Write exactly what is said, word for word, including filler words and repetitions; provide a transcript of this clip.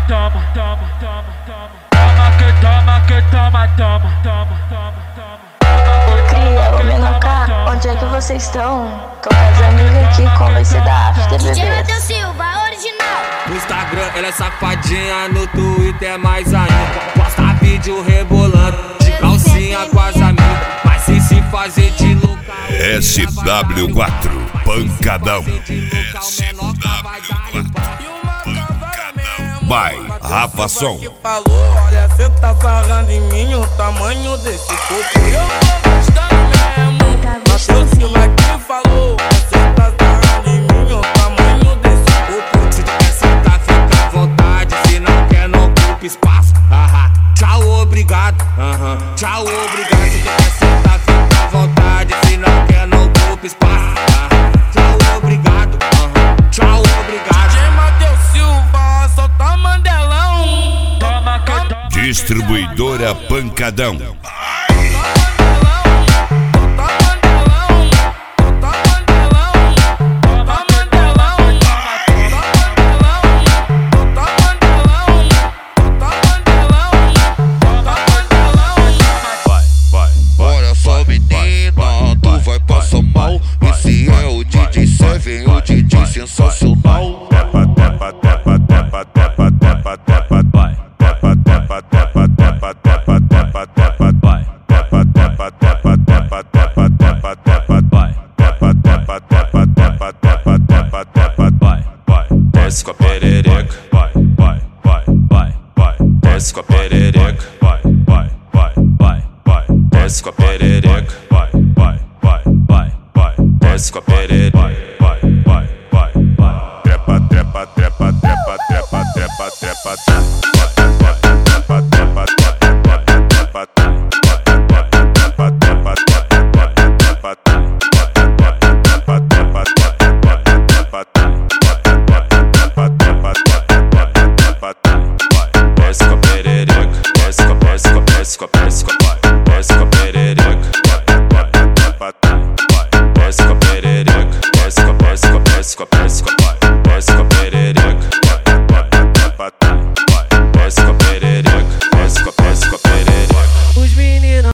toma, toma, toma, toma. Toma que toma, que toma, toma, toma, toma, toma. Ô cria, ô Menoká, onde é que vocês estão? Tô com as amigas aqui, qual vai ser da after, D J bebê? Matheus Silva, original. No Instagram ela é safadinha, no Twitter mais ainda. Posta vídeo rebolando, de calcinha com as amigas. Mas se se fazer de louca. S W quatro Pancadão. S W quatro Pancadão. By Rafa Som. Falou, olha, cê tá sarrando em mim o tamanho desse corpo. Eu tô gostando mesmo. Matheus Silva que falou, cê tá sarrando em mim o tamanho desse corpo. Se tu quer sentar, fica à vontade. Se não quer, não ocupa espaço. Aham, tchau, obrigado. Aham, tchau, obrigado. Se tu quer sentar, fica à vontade. Se não quer, não ocupa espaço. Aham, tchau, obrigado. Aham, tchau, obrigado. D J Matheus Silva, solta Mandelão. Toma que toma. Distribuidora Pancadão. Olha só menina, tu vai passar mal. Esse é o D J Seven, o D J sensacional. Tepa, tepa, tepa, tepa, tepa, tepa, tepa, vai. Tepa, tepa, tepa, tepa, tepa, tepa, tepa, vai. Tepa, tepa, tepa, tepa, tepa, tepa, tepa, vai. Tepa, tepa, tepa, tepa, tepa, tepa, tepa, vai, vai. Desce com a perereca. Vai, vai, vai, vai, vai. Desce com a perereca. Vai, vai, vai, vai, vai. Desce com a perereca. Vai, vai, vai, vai, vai. Desce com a perereca.